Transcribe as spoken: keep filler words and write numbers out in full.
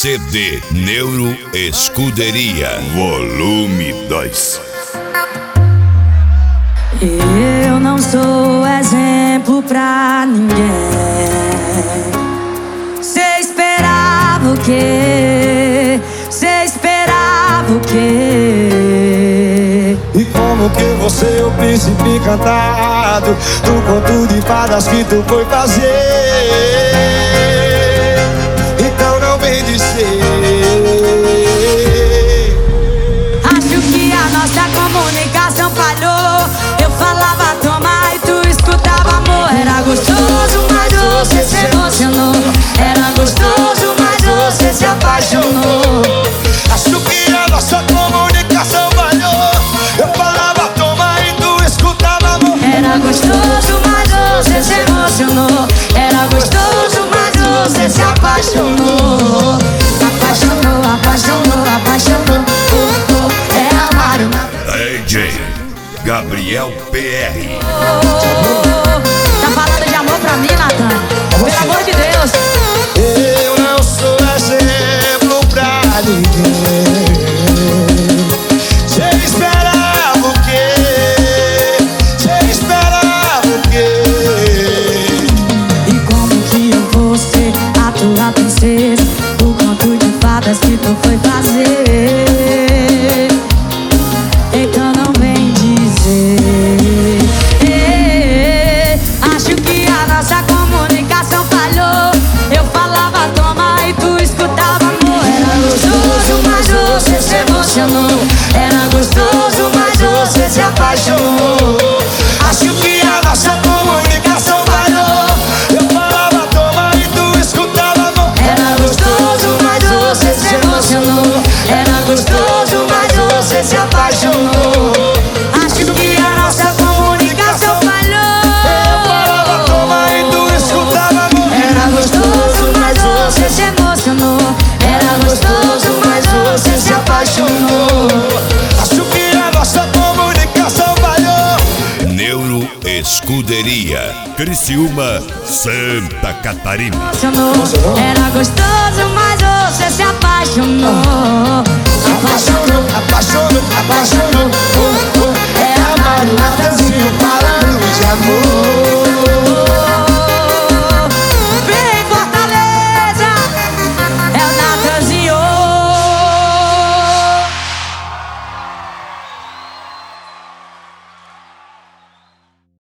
C D Neuro Escuderia, volume dois. Eu não sou exemplo pra ninguém. Cê esperava o quê? Cê esperava o quê? E como que você é o príncipe encantado do conto de fadas que tu foi fazer? Então não vem dizer. Acho que a nossa comunicação falhou. Eu falava toma e tu escutava amor. Era gostoso, mas você se emocionou. Era gostoso, mas você se apaixonou. Acho que a nossa comunicação falhou. Eu falava toma e tu escutava amor. Era gostoso, mas você se emocionou. Era gostoso, mas você se apaixonou. Apaixonou, apaixonou, apaixonou. Oh, oh, é amar uma... D J Gabriel P R. Tá falando de amor pra mim, Natan? Pelo amor de Deus. Eu não sou exemplo pra ninguém. Cê esperava o quê? Cê esperava o quê? E como que eu vou ser a tua princesa? O conto de fadas que tu foi fazer. Então não vem dizer. Ei, acho que a nossa comunicação falhou. Eu falava toma e tu escutava amor. Era gostoso, mas você se emocionou. Era gostoso, mas você se apaixonou. Acho que a nossa comunicação falhou. Eu falava toma e tu escutava amor. Era gostoso, mas você se emocionou. Era gostoso, mas você se apaixonou. Acho que a nossa comunicação falhou. Eu falava toma e tu escutava amor. Era gostoso, mas você se emocionou. Era gostoso, mas você se apaixonou. Acho que a nossa comunicação falhou. Neuro Escuderia, Criciúma, Santa Catarina. Emocionou. Era gostoso, mas você se apaixonou. Apaixonou, apaixonou, apaixonou. Oh, oh, é amar o Natanzinho falando de amor.